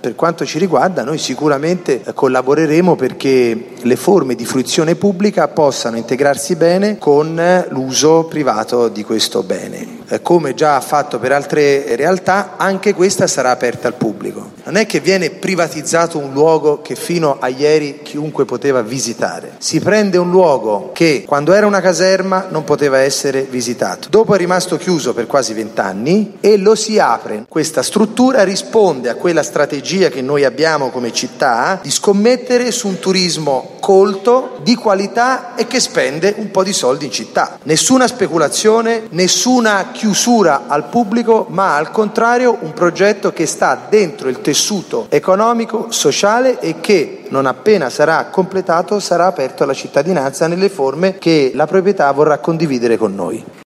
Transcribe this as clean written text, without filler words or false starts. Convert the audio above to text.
Per quanto ci riguarda, noi sicuramente collaboreremo perché le forme di fruizione pubblica possano integrarsi bene con l'uso privato di questo bene. Come già fatto per altre realtà, anche questa sarà aperta al pubblico. Non è che viene privatizzato un luogo che fino a ieri chiunque poteva visitare. Si prende un luogo che quando era una caserma non poteva essere visitato. Dopo è rimasto chiuso per quasi 20 anni e lo si apre. Questa struttura risponde a quella strategia che noi abbiamo come città di scommettere su un turismo colto, di qualità e che spende un po' di soldi in città. Nessuna speculazione, nessuna chiusura al pubblico, ma al contrario un progetto che sta dentro il tessuto economico, sociale e che non appena sarà completato sarà aperto alla cittadinanza nelle forme che la proprietà vorrà condividere con noi.